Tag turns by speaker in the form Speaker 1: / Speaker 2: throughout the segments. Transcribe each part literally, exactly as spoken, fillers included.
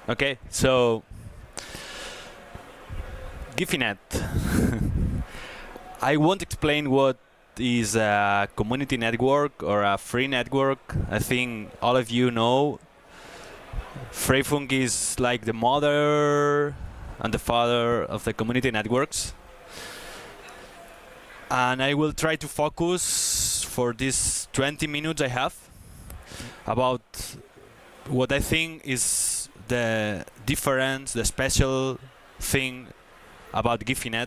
Speaker 1: Okay, so Gifinet. I won't explain what is a community network or a free network. I think all of you know Freifunk is like the mother and the father of the community networks. And I will try to focus for these twenty minutes I have about what I think is the difference, the special thing about Gifinet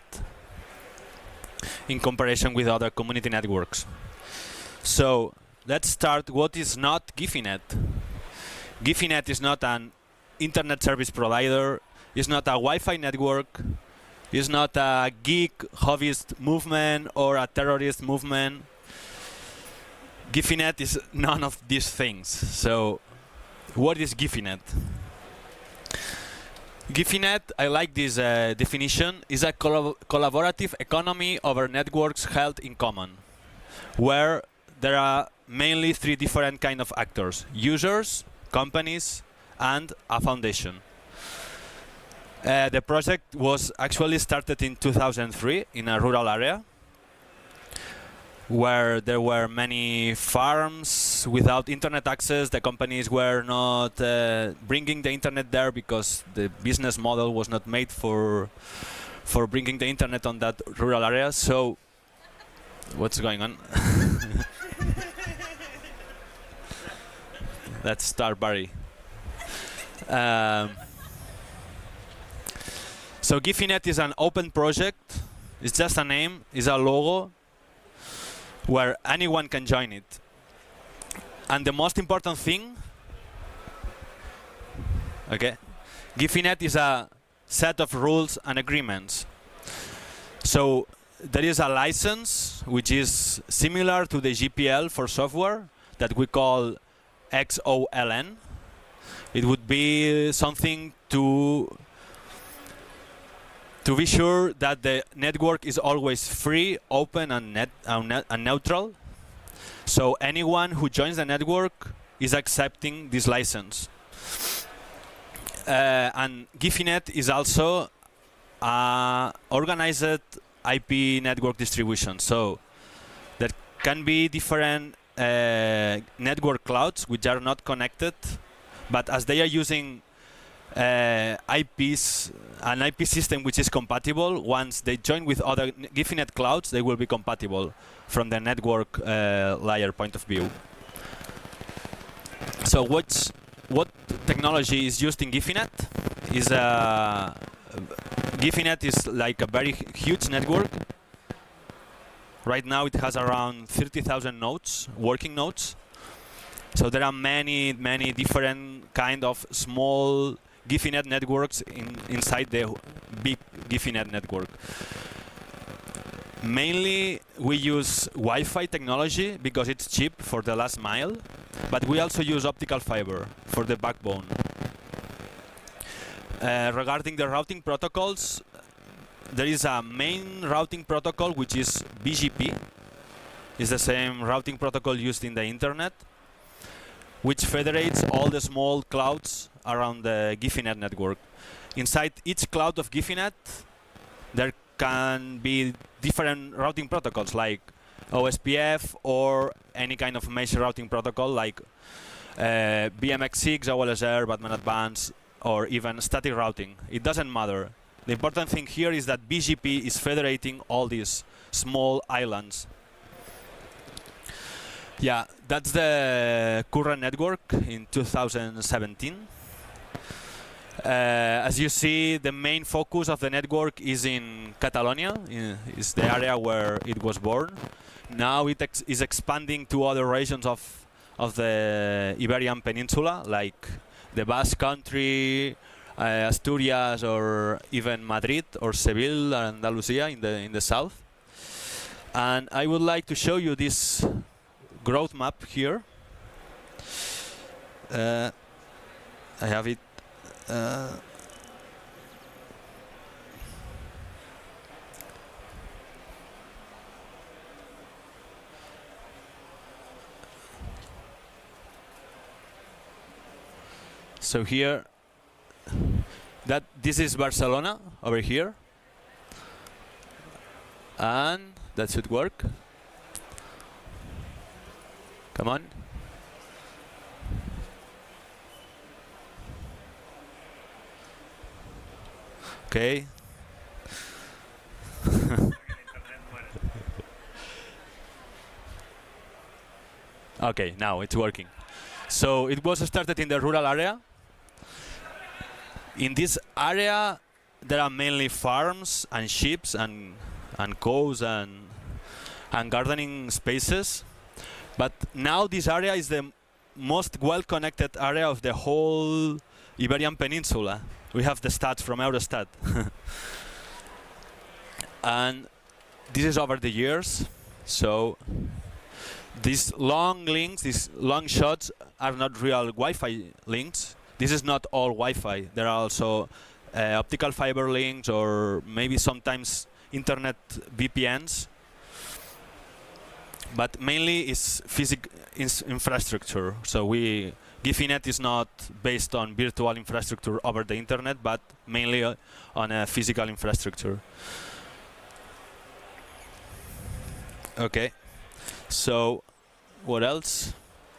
Speaker 1: in comparison with other community networks. So let's start. What is not Gifinet? Gifinet is not an internet service provider, it's not a Wi-Fi network, it's not a geek hobbyist movement or a terrorist movement. Gifinet is none of these things. So what is Gifinet? Gifinet, I like this uh, definition, is a collab collaborative economy over networks held in common, where there are mainly three different kind of actors: users, companies, and a foundation. Uh, the project was actually started in two thousand three in a rural area, where there were many farms without internet access. The companies were not uh, bringing the internet there because the business model was not made for for bringing the internet on that rural area. So, what's going on? Let's start, Barry. Um, so Gifinet is an open project. It's just a name, it's a logo, where anyone can join it. And the most important thing, okay, Gifinet is a set of rules and agreements. So there is a license which is similar to the G P L for software that we call X O L N. It would be something to to be sure that the network is always free, open, and, net, uh, net, and neutral. So anyone who joins the network is accepting this license. Uh, and Gifinet is also uh, organized I P network distribution. So there can be different uh, network clouds which are not connected, but as they are using uh, I Ps, an I P system which is compatible, once they join with other Gifinet clouds, they will be compatible from the network uh, layer point of view. So what's, what technology is used in Gifinet? Is uh, Gifinet is like a very huge network. Right now it has around thirty thousand nodes, working nodes. So there are many, many different kind of small Gifinet networks in, inside the big Gifinet network. Mainly we use Wi-Fi technology because it's cheap for the last mile, but we also use optical fiber for the backbone. Uh, regarding the routing protocols, there is a main routing protocol which is B G P. It's the same routing protocol used in the internet, which federates all the small clouds around the Gifinet network. Inside each cloud of Gifinet, there can be different routing protocols like O S P F or any kind of mesh routing protocol like uh, B M X six, O L S R, Batman Advanced, or even static routing. It doesn't matter. The important thing here is that B G P is federating all these small islands. Yeah, that's the current network in two thousand seventeen. Uh, as you see, the main focus of the network is in Catalonia, in, is the area where it was born. Now it ex is expanding to other regions of, of the Iberian Peninsula, like the Basque Country, uh, Asturias, or even Madrid or Seville, Andalusia in the, in the south. And I would like to show you this growth map here. Uh, I have it. Uh, so here That this is Barcelona over here, and that should work. Come on. Okay. Okay, now it's working. So it was started in the rural area. In this area, there are mainly farms and sheep and and cows and and gardening spaces. But now this area is the most well-connected area of the whole Iberian Peninsula. We have the stats from Eurostat. And this is over the years. So these long links, these long shots are not real Wi-Fi links. This is not all Wi-Fi. There are also uh, optical fiber links or maybe sometimes internet V P Ns. But mainly it's physical infrastructure. So we Gifinet is not based on virtual infrastructure over the internet, but mainly uh, on a physical infrastructure. Okay. So what else?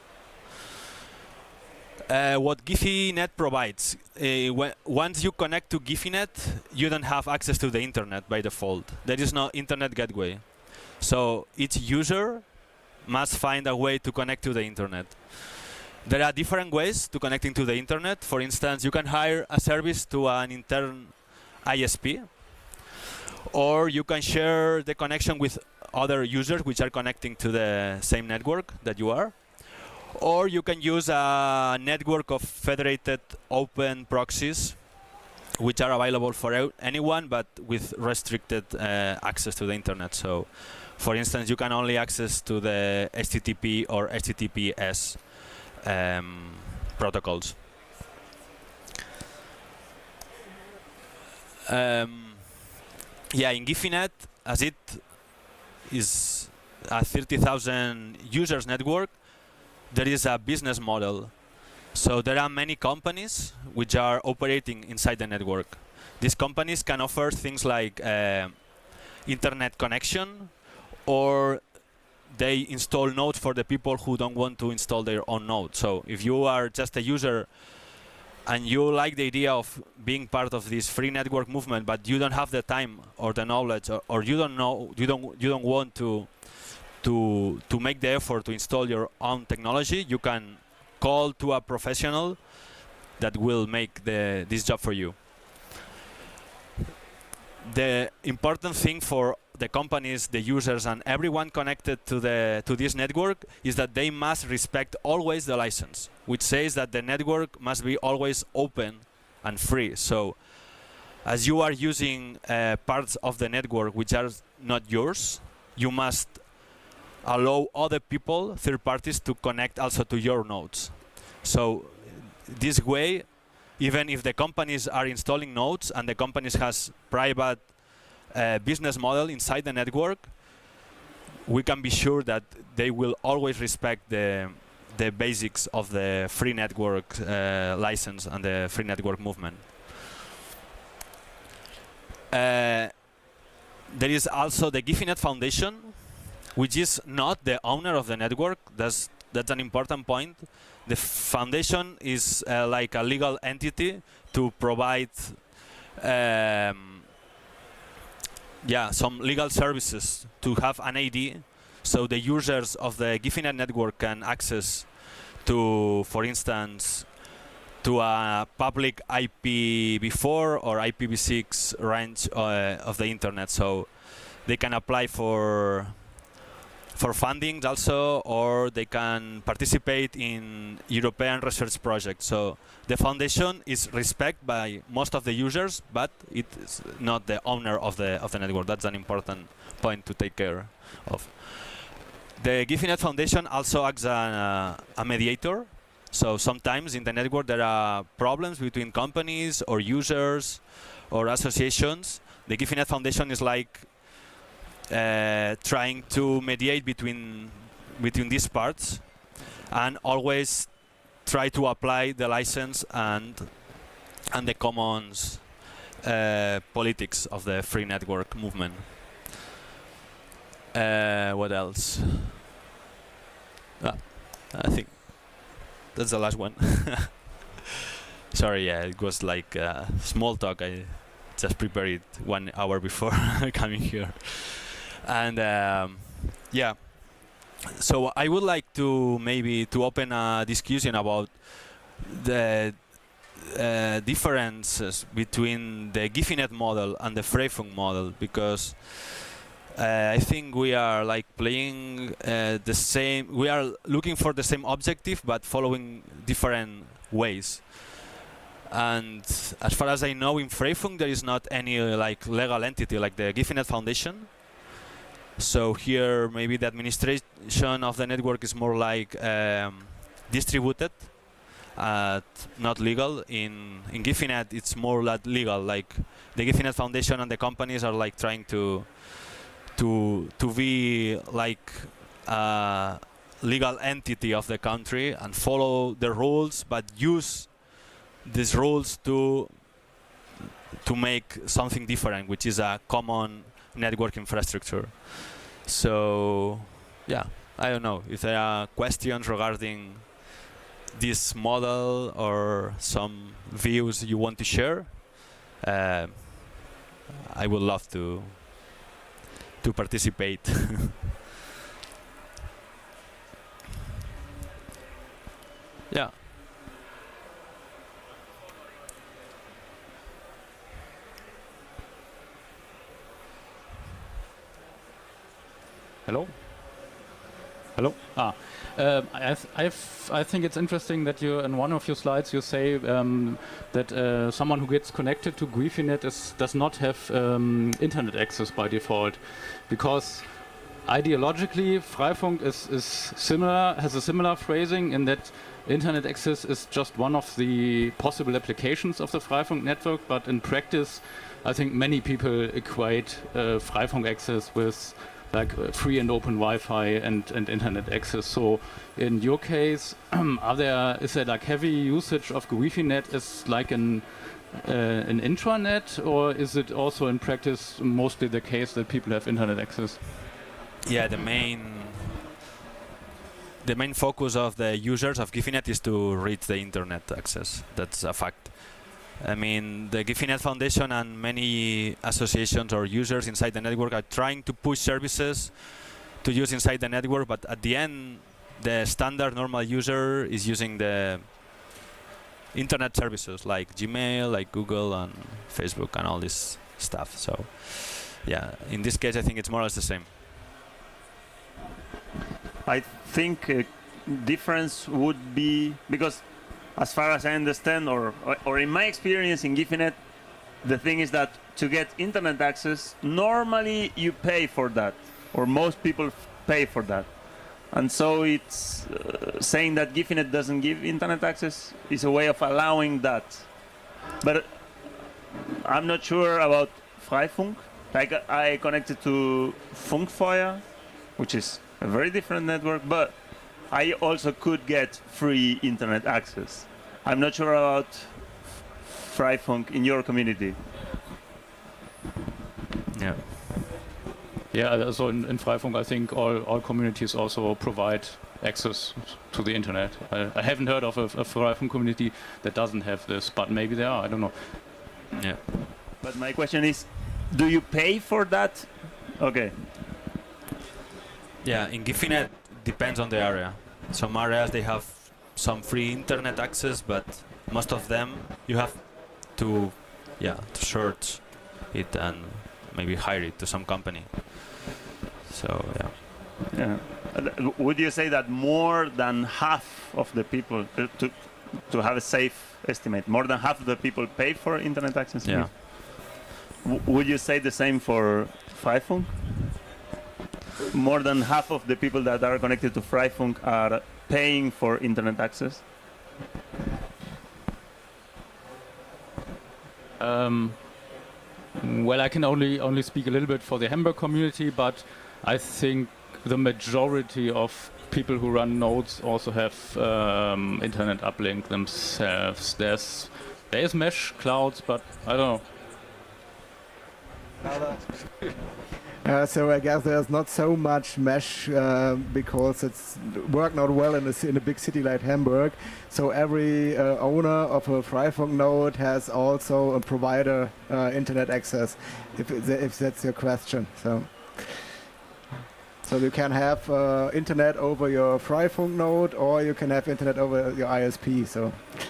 Speaker 1: Uh, what Gifinet provides. Uh, once you connect to Gifinet, you don't have access to the internet by default. There is no internet gateway. So each user must find a way to connect to the internet. There are different ways to connecting to the internet. For instance, you can hire a service to an intern I S P, or you can share the connection with other users which are connecting to the same network that you are. Or you can use a network of federated open proxies which are available for anyone but with restricted uh, access to the internet. So, for instance, you can only access to the H T T P or H T T P S um, protocols. Um, yeah, in Gifinet, as it is a thirty thousand users network, there is a business model. So there are many companies which are operating inside the network. These companies can offer things like uh, internet connection, or they install nodes for the people who don't want to install their own node. So if you are just a user and you like the idea of being part of this free network movement, but you don't have the time or the knowledge, or, or you don't know, you don't, you don't want to, to, to make the effort to install your own technology, you can call to a professional that will make the, this job for you. The important thing for the companies, the users, and everyone connected to the to this network is that they must respect always the license, which says that the network must be always open and free. So, as you are using uh, parts of the network which are not yours, you must allow other people, third parties, to connect also to your nodes. So, this way, even if the companies are installing nodes and the companies has private uh, business model inside the network, we can be sure that they will always respect the the basics of the free network uh, license and the free network movement. Uh, there is also the Gifinet Foundation, which is not the owner of the network. That's that's an important point. The foundation is uh, like a legal entity to provide um, yeah, some legal services, to have an I D, so the users of the Gifinet network can access to, for instance, to a public I P v four or I P v six range uh, of the internet. So they can apply for for funding also, or they can participate in European research projects. So the foundation is respected by most of the users, but it is not the owner of the of the network. That's an important point to take care of. The Gifinet Foundation also acts as a, a mediator. So sometimes in the network there are problems between companies or users or associations. The Gifinet Foundation is like Uh, trying to mediate between between these parts, and always try to apply the license and and the commons uh, politics of the free network movement. Uh, what else? Ah, I think that's the last one. Sorry, yeah, it was like uh, small talk. I just prepared it one hour before coming here. And um, yeah, so I would like to maybe to open a discussion about the uh, differences between the Gifinet model and the Freifunk model, because uh, I think we are like playing uh, the same, we are looking for the same objective but following different ways. And as far as I know, in Freifunk there is not any uh, like legal entity like the Gifinet Foundation. So here maybe the administration of the network is more like um, distributed, uh, not legal. In in Gifinet it's more like legal. Like the Gifinet Foundation and the companies are like trying to to to be like a legal entity of the country and follow the rules, but use these rules to to make something different, which is a common network infrastructure. So yeah, I don't know if there are questions regarding this model or some views you want to share. Uh, I would love to to participate. Yeah.
Speaker 2: Hello? Hello? Ah, uh, I, th I've, I think it's interesting that you, in one of your slides, you say um, that uh, someone who gets connected to Gifinet is, does not have um, internet access by default, because ideologically, Freifunk is, is similar, has a similar phrasing in that internet access is just one of the possible applications of the Freifunk network, but in practice, I think many people equate uh, Freifunk access with like uh, free and open Wi-Fi and, and internet access. So in your case, are there, is there like heavy usage of Gifinet as like an, uh, an intranet, or is it also in practice mostly the case that people have internet access?
Speaker 1: Yeah, the main the main focus of the users of Gifinet is to reach the internet access. That's a fact. I mean, the Gifinet Foundation and many associations or users inside the network are trying to push services to use inside the network, but at the end, the standard normal user is using the internet services like Gmail, like Google and Facebook and all this stuff. So yeah, in this case, I think it's more or less the same.
Speaker 3: I think a difference would be, because as far as I understand, or, or, or in my experience in Gifinet, the thing is that to get internet access, normally you pay for that, or most people pay for that. And so it's uh, saying that Gifinet doesn't give internet access is a way of allowing that. But I'm not sure about Freifunk. Like I connected to Funkfeuer, which is a very different network, but I also could get free internet access. I'm not sure about Freifunk in your community.
Speaker 1: Yeah.
Speaker 2: Yeah, so in, in Freifunk, I think all, all communities also provide access to the internet. I, I haven't heard of a, a Freifunk community that doesn't have this, but maybe there are, I don't know.
Speaker 1: Yeah.
Speaker 3: But my question is, do you pay for that? Okay.
Speaker 1: Yeah, in Gifinet, depends on the area. Some areas they have some free internet access, but most of them you have to, yeah, to search it and maybe hire it to some company. So yeah.
Speaker 3: Yeah. Uh, would you say that more than half of the people, uh, to to have a safe estimate, more than half of the people pay for internet access?
Speaker 1: Yeah.
Speaker 3: W would you say the same for Freifunk? More than half of the people that are connected to Freifunk are paying for internet access?
Speaker 2: Um, well, I can only only speak a little bit for the Hamburg community, but I think the majority of people who run nodes also have um, internet uplink themselves. There's There is mesh clouds, but I don't know.
Speaker 4: Uh, so I guess there's not so much mesh uh, because it's work not well in a, ci- in a big city like Hamburg. So every uh, owner of a Freifunk node has also a provider uh, internet access, if, it- if that's your question. So, so you can have uh, internet over your Freifunk node, or you can have internet over your I S P. So.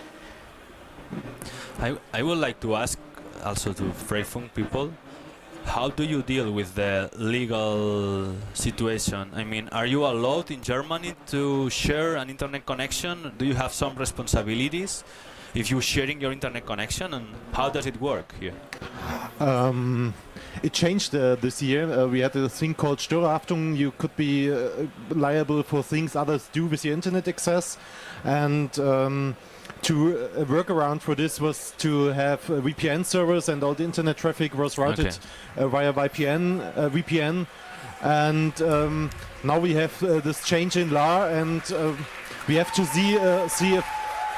Speaker 1: I, I would like to ask also to Freifunk people, how do you deal with the legal situation? I mean, are you allowed in Germany to share an internet connection? Do you have some responsibilities if you're sharing your internet connection? And how does it work here?
Speaker 5: Um, it changed uh, this year. Uh, we had a thing called Störerhaftung. You could be uh, liable for things others do with your internet access. And um, to uh, work around for this was to have uh, V P N servers, and all the internet traffic was routed
Speaker 1: Okay.
Speaker 5: uh, via V P N. Uh, V P N. And um, now we have uh, this change in law, and uh, we have to see, uh, see if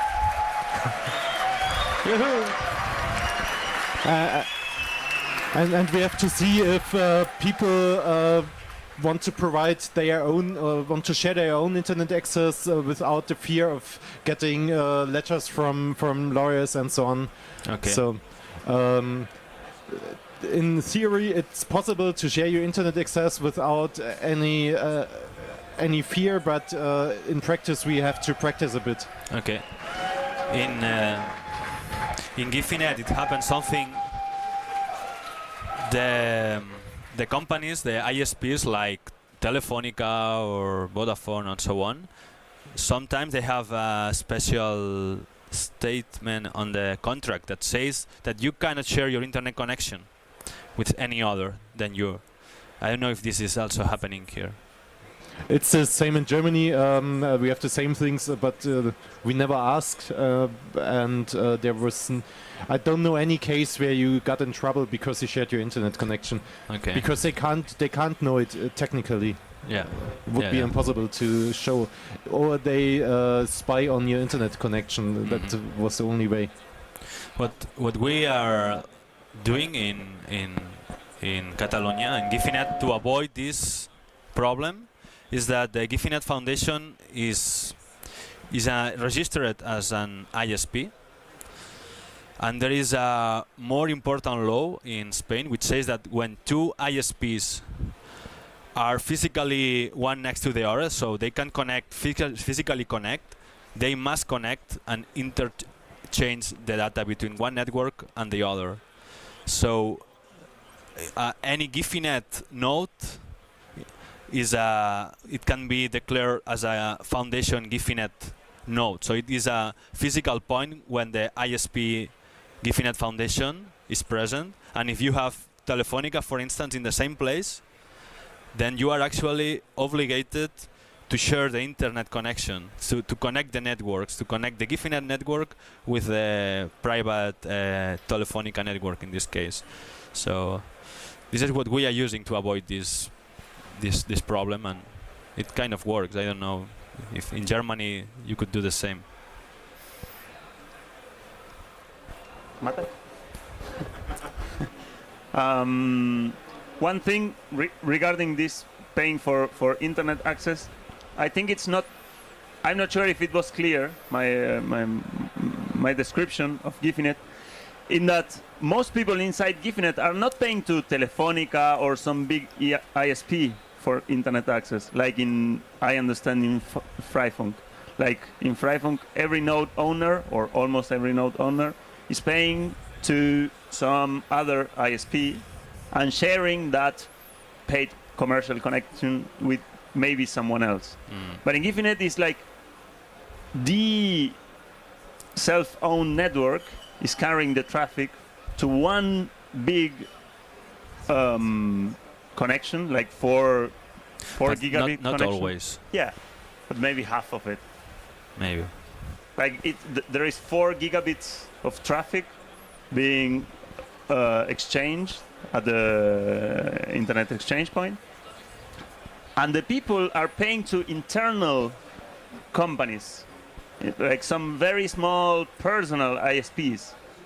Speaker 5: Uh, and, and we have to see if uh, people uh, want to provide their own, uh, want to share their own internet access uh, without the fear of getting uh, letters from, from lawyers and so on.
Speaker 1: Okay.
Speaker 5: So, um, in theory, it's possible to share your internet access without any uh, any fear, but uh, in practice, we have to practice a bit.
Speaker 1: Okay. In uh, in Gifinet, it happened something. The the companies, the I S Ps like Telefonica or Vodafone and so on, sometimes they have a special statement on the contract that says that you cannot share your internet connection with any other than you. I don't know if this is also happening here.
Speaker 5: It's the same in Germany. Um, uh, we have the same things, uh, but uh, we never asked, uh, and uh, there was. N I don't know any case where you got in trouble because you shared your internet connection.
Speaker 1: Okay.
Speaker 5: Because they can't, they can't know it uh, technically.
Speaker 1: Yeah.
Speaker 5: It would
Speaker 1: Yeah,
Speaker 5: be
Speaker 1: yeah.
Speaker 5: impossible to show, or they uh, spy on your internet connection. That
Speaker 1: Mhm.
Speaker 5: uh, was the only way.
Speaker 1: What what we are doing in in in Catalonia in Gifinet to avoid this problem is that the Gifinet Foundation is is uh, registered as an I S P, and there is a more important law in Spain which says that when two I S Ps are physically one next to the other, so they can connect physical, physically connect, they must connect and interchange the data between one network and the other. So uh, any Gifinet node is a, it can be declared as a foundation Gifinet node. So it is a physical point when the I S P Gifinet Foundation is present. And if you have Telefonica, for instance, in the same place, then you are actually obligated to share the internet connection, so to connect the networks, to connect the Gifinet network with the private uh, Telefonica network in this case. So this is what we are using to avoid this this this problem, and it kind of works. I don't know if in Germany you could do the same.
Speaker 3: Mate? um, one thing re regarding this paying for, for internet access, I think it's not, I'm not sure if it was clear, my, uh, my, my description of Gifinet, in that most people inside Gifinet are not paying to Telefonica or some big I S P for internet access, like in, I understand, in F Freifunk. Like in Freifunk, every node owner, or almost every node owner, is paying to some other I S P and sharing that paid commercial connection with maybe someone else.
Speaker 1: Mm.
Speaker 3: But in Gifinet, it's like the self-owned network is carrying the traffic to one big um, connection, like four, four
Speaker 1: But
Speaker 3: gigabit
Speaker 1: not, not
Speaker 3: connection.
Speaker 1: always,
Speaker 3: Yeah, but maybe half of it.
Speaker 1: maybe.
Speaker 3: Like it, th there is four gigabits of traffic being uh, exchanged at the internet exchange point, and the people are paying to internal companies, like some very small personal I S Ps,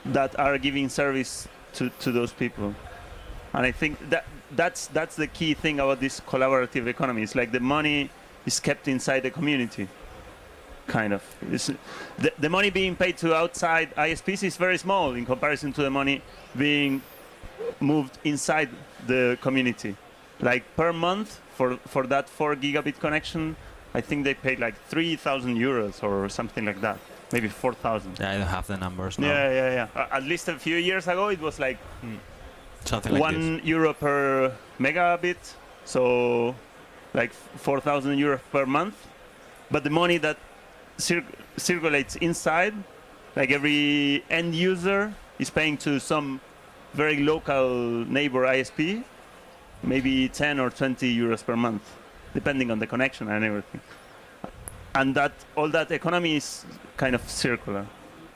Speaker 3: that are giving service to, to those people. And I think that that's that's the key thing about this collaborative economy. It's like the money is kept inside the community, kind of. It's, the, the money being paid to outside I S Ps is very small in comparison to the money being moved inside the community. Like per month for, for that four gigabit connection, I think they paid like three thousand euros or something like that. Maybe four thousand.
Speaker 1: Yeah, I don't have the numbers now.
Speaker 3: Yeah, yeah, yeah. Uh, at least a few years ago, it was like
Speaker 1: Mm. Something like
Speaker 3: one
Speaker 1: this.
Speaker 3: euro per megabit, so like four thousand euros per month. But the money that cir circulates inside, like every end user is paying to some very local neighbor I S P, maybe ten or twenty euros per month, depending on the connection and everything. And that all that economy is kind of circular.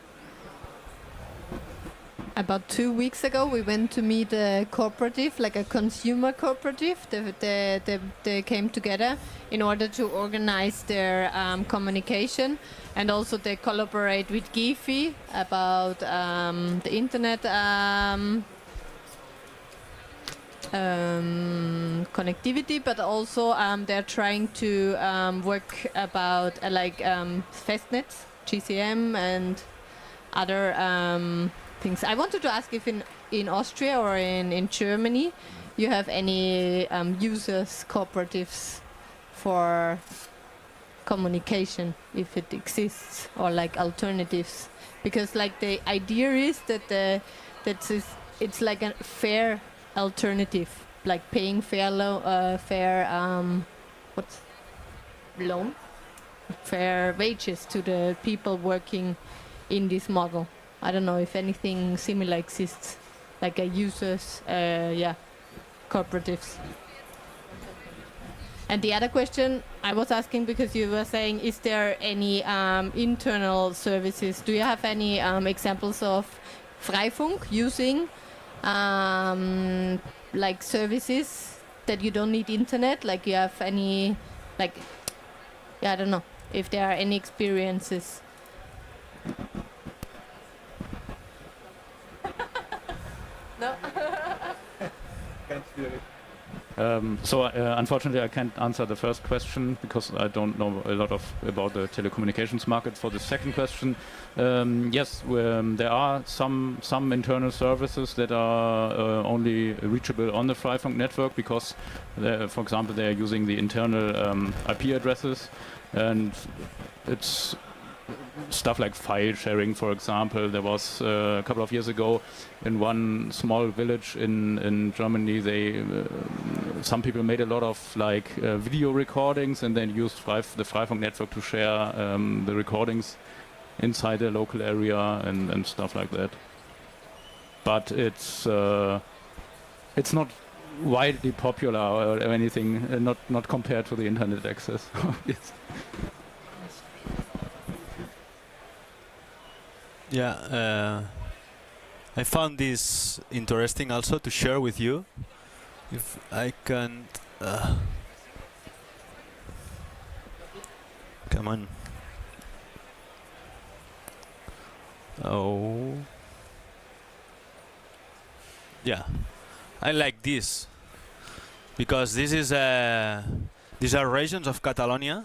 Speaker 6: About two weeks ago, we went to meet a cooperative, like a consumer cooperative. They, they, they, they came together in order to organize their um, communication, and also they collaborate with Gifi about um, the internet um, um, connectivity, but also um, they're trying to um, work about uh, like um, Festnetz, G C M, and other um, things. I wanted to ask if in, in Austria or in, in Germany you have any um, users cooperatives for communication, if it exists, or like alternatives, because like the idea is that the that is it's like a fair alternative, like paying fair lo uh, fair um, what's loan, fair wages to the people working in this model. I don't know if anything similar exists, like a users, uh, yeah, cooperatives. And the other question I was asking, because you were saying, is there any um, internal services? Do you have any um, examples of Freifunk using um, like services that you don't need internet? Like you have any, like, yeah, I don't know if there are any experiences. No.
Speaker 2: Um, so uh, unfortunately, I can't answer the first question because I don't know a lot of about the telecommunications market. For the second question, um, yes, um, there are some some internal services that are uh, only reachable on the Freifunk network because, for example, they are using the internal um, I P addresses, and it's stuff like file sharing, for example. There was uh, a couple of years ago in one small village in in Germany, they uh, some people made a lot of like uh, video recordings and then used Freif the Freifunk network to share um, the recordings inside the local area and, and stuff like that. But it's uh, it's not widely popular or anything, uh, not not compared to the internet access. Yes.
Speaker 1: Yeah, uh, I found this interesting also to share with you. If I can, uh, come on. Oh, yeah, I like this because this is uh, these are regions of Catalonia.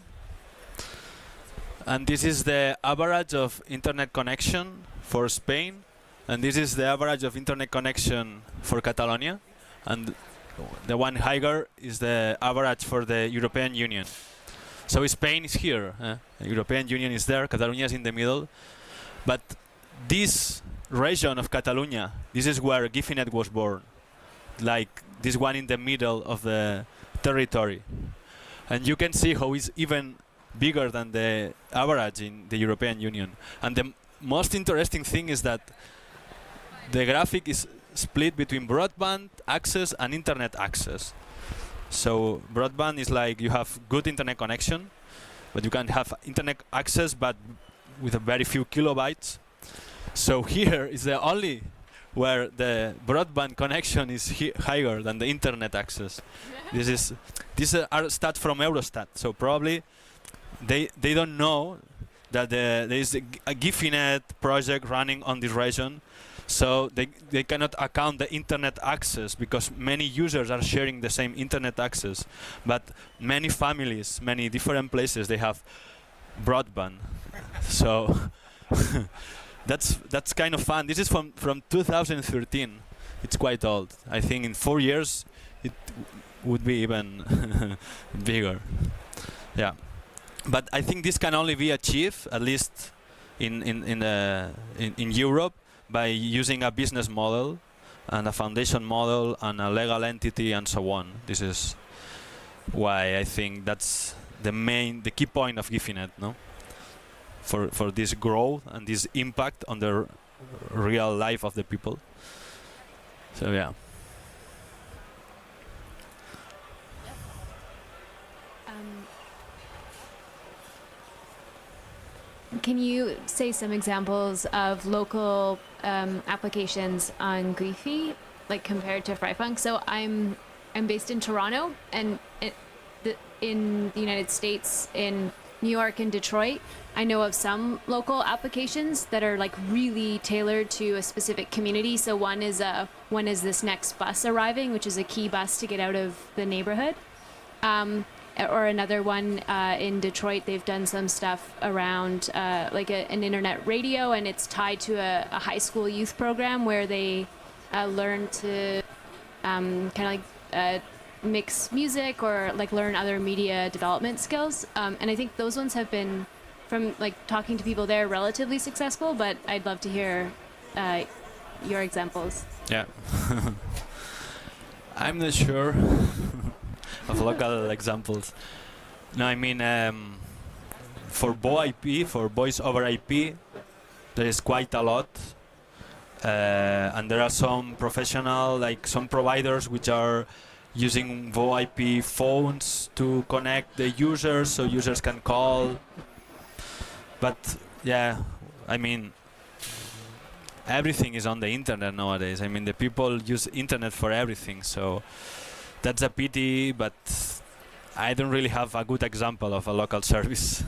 Speaker 1: And this is the average of internet connection for Spain, and this is the average of internet connection for Catalonia, and the one higher is the average for the European Union. So Spain is here, eh? The European Union is there, Catalonia is in the middle, but this region of Catalonia, this is where Gifinet was born, like this one in the middle of the territory, and you can see how it's even bigger than the average in the European Union. And the m most interesting thing is that the graphic is split between broadband access and internet access. So broadband is like you have good internet connection, but you can have internet access but with a very few kilobytes. So here is the only where the broadband connection is higher than the internet access. This is these are stats from Eurostat, so probably They they don't know that the, there is a, a Gifinet project running on this region, So they, they cannot account the internet access because many users are sharing the same internet access, but many families, many different places, they have broadband. So that's that's kind of fun. This is from from two thousand thirteen. It's quite old. I think in four years it would be even bigger. Yeah, but I think this can only be achieved, at least in in in, uh, in in Europe, by using a business model and a foundation model and a legal entity and so on. This is why I think that's the main, the key point of Gifinet, no? For for this growth and this impact on the r real life of the people. So yeah.
Speaker 7: Um, can you say some examples of local um, applications on Guifi, like compared to Freifunk? So I'm I'm based in Toronto, and it, the, in the United States, in New York and Detroit, I know of some local applications that are like really tailored to a specific community. So one is a one is this next bus arriving, which is a key bus to get out of the neighborhood. Um, or another one uh, in Detroit, they've done some stuff around uh, like a, an internet radio, and it's tied to a, a high school youth program where they uh, learn to um, kind of like uh, mix music or like learn other media development skills. Um, and I think those ones have been, from like talking to people there, relatively successful, but I'd love to hear uh, your examples.
Speaker 1: Yeah. I'm not sure of local examples. No, I mean, um, for V O I P, for voice over I P, there is quite a lot. Uh, and there are some professional, like some providers which are using V O I P phones to connect the users so users can call. But yeah, I mean, everything is on the internet nowadays. I mean, the people use internet for everything, so that's a pity, but I don't really have a good example of a local service.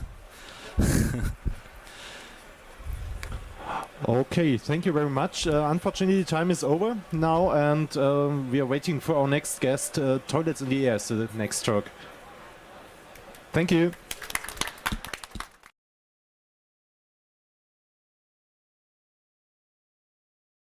Speaker 5: Okay, thank you very much. Uh, unfortunately, time is over now, and um, we are waiting for our next guest, uh, Toilets in the Air, so the next talk. Thank you.